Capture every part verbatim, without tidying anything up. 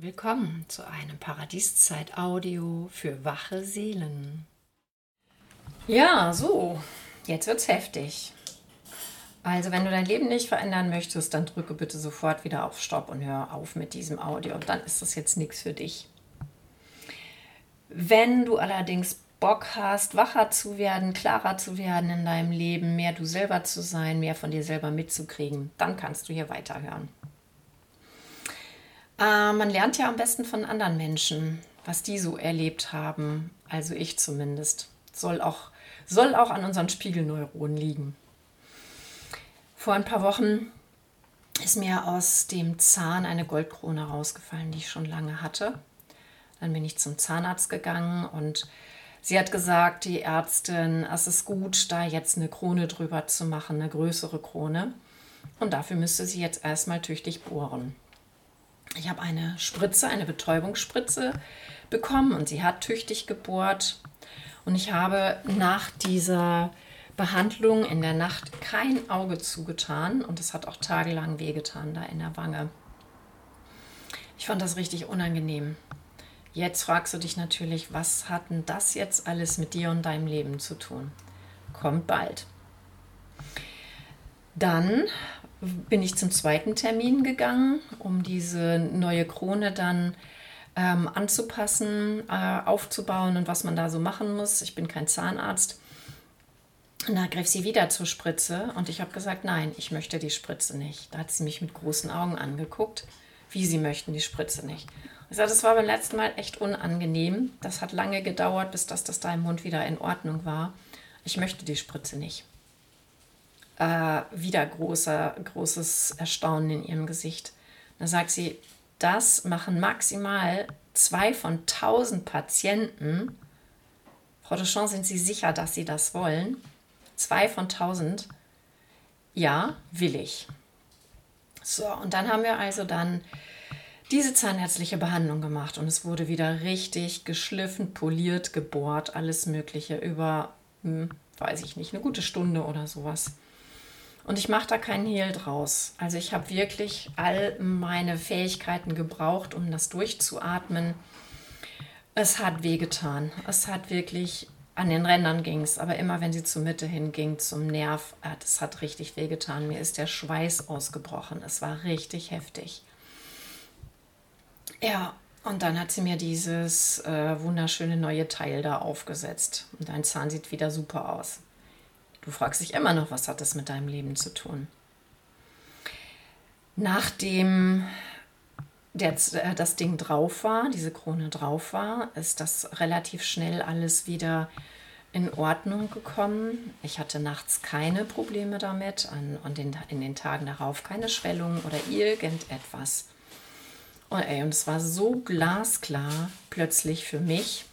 Willkommen zu einem Paradieszeit-Audio für wache Seelen. Ja, so, jetzt wird's heftig. Also, wenn du dein Leben nicht verändern möchtest, dann drücke bitte sofort wieder auf Stopp und hör auf mit diesem Audio. Dann ist das jetzt nichts für dich. Wenn du allerdings Bock hast, wacher zu werden, klarer zu werden in deinem Leben, mehr du selber zu sein, mehr von dir selber mitzukriegen, dann kannst du hier weiterhören. Äh, man lernt ja am besten von anderen Menschen, was die so erlebt haben. Also ich zumindest. Soll auch, soll auch an unseren Spiegelneuronen liegen. Vor ein paar Wochen ist mir aus dem Zahn eine Goldkrone rausgefallen, die ich schon lange hatte. Dann bin ich zum Zahnarzt gegangen und sie hat gesagt, die Ärztin, es ist gut, da jetzt eine Krone drüber zu machen, eine größere Krone. Und dafür müsste sie jetzt erstmal tüchtig bohren. Ich habe eine Spritze, eine Betäubungsspritze bekommen und sie hat tüchtig gebohrt. Und ich habe nach dieser Behandlung in der Nacht kein Auge zugetan und es hat auch tagelang wehgetan da in der Wange. Ich fand das richtig unangenehm. Jetzt fragst du dich natürlich, was hat denn das jetzt alles mit dir und deinem Leben zu tun? Kommt bald. Dann bin ich zum zweiten Termin gegangen, um diese neue Krone dann ähm, anzupassen, äh, aufzubauen und was man da so machen muss. Ich bin kein Zahnarzt. Und da griff sie wieder zur Spritze und ich habe gesagt, nein, ich möchte die Spritze nicht. Da hat sie mich mit großen Augen angeguckt, wie sie möchten die Spritze nicht. Ich sagte, das war beim letzten Mal echt unangenehm. Das hat lange gedauert, bis das, das da im Mund wieder in Ordnung war. Ich möchte die Spritze nicht. Äh, wieder großer, großes Erstaunen in ihrem Gesicht. Da sagt sie, das machen maximal zwei von tausend Patienten. Frau Deschamps, sind Sie sicher, dass Sie das wollen? Zwei von tausend? Ja, will ich. So, und dann haben wir also dann diese zahnärztliche Behandlung gemacht und es wurde wieder richtig geschliffen, poliert, gebohrt, alles Mögliche über, hm, weiß ich nicht, eine gute Stunde oder sowas. Und ich mache da keinen Hehl draus. Also ich habe wirklich all meine Fähigkeiten gebraucht, um das durchzuatmen. Es hat wehgetan. Es hat wirklich, an den Rändern ging es, aber immer wenn sie zur Mitte hinging, zum Nerv, das hat richtig wehgetan. Mir ist der Schweiß ausgebrochen. Es war richtig heftig. Ja, und dann hat sie mir dieses äh, wunderschöne neue Teil da aufgesetzt. Und dein Zahn sieht wieder super aus. Du fragst dich immer noch, was hat das mit deinem Leben zu tun? Nachdem der, das Ding drauf war, diese Krone drauf war, ist das relativ schnell alles wieder in Ordnung gekommen. Ich hatte nachts keine Probleme damit, an, an den, in den Tagen darauf keine Schwellungen oder irgendetwas. Und, ey, und es war so glasklar plötzlich für mich,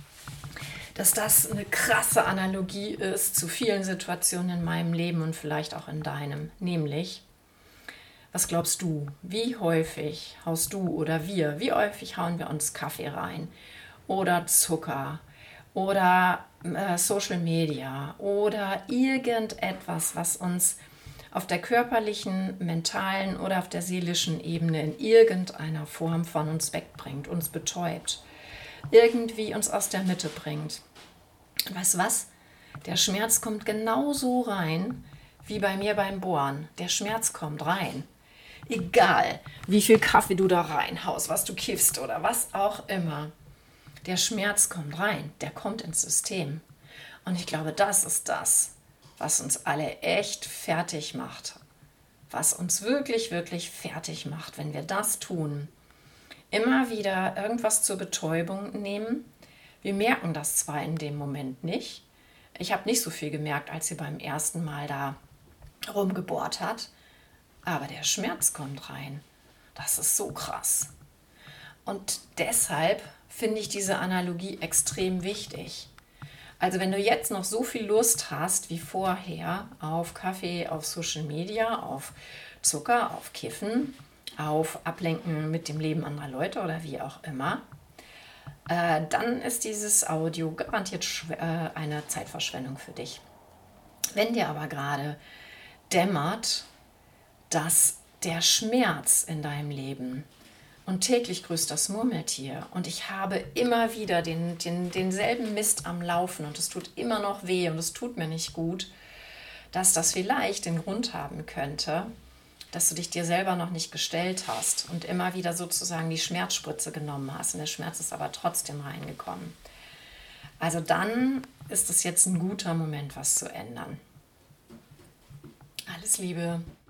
dass das eine krasse Analogie ist zu vielen Situationen in meinem Leben und vielleicht auch in deinem. Nämlich, was glaubst du, wie häufig haust du oder wir, wie häufig hauen wir uns Kaffee rein oder Zucker oder äh, Social Media oder irgendetwas, was uns auf der körperlichen, mentalen oder auf der seelischen Ebene in irgendeiner Form von uns wegbringt, uns betäubt, irgendwie uns aus der Mitte bringt. Und weißt du was? Der Schmerz kommt genauso rein wie bei mir beim Bohren. Der Schmerz kommt rein. Egal, wie viel Kaffee du da reinhaust, was du kiffst oder was auch immer. Der Schmerz kommt rein, der kommt ins System. Und ich glaube, das ist das, was uns alle echt fertig macht. Was uns wirklich, wirklich fertig macht, wenn wir das tun. Immer wieder irgendwas zur Betäubung nehmen. Wir merken das zwar in dem Moment nicht. Ich habe nicht so viel gemerkt, als sie beim ersten Mal da rumgebohrt hat. Aber der Schmerz kommt rein. Das ist so krass. Und deshalb finde ich diese Analogie extrem wichtig. Also wenn du jetzt noch so viel Lust hast wie vorher auf Kaffee, auf Social Media, auf Zucker, auf Kiffen, auf Ablenken mit dem Leben anderer Leute oder wie auch immer, äh, dann ist dieses Audio garantiert schw- äh, eine Zeitverschwendung für dich. Wenn dir aber gerade dämmert, dass der Schmerz in deinem Leben und täglich grüßt das Murmeltier und ich habe immer wieder den, den, denselben Mist am Laufen und es tut immer noch weh und es tut mir nicht gut, dass das vielleicht den Grund haben könnte, dass du dich dir selber noch nicht gestellt hast und immer wieder sozusagen die Schmerzspritze genommen hast und der Schmerz ist aber trotzdem reingekommen. Also dann ist es jetzt ein guter Moment, was zu ändern. Alles Liebe.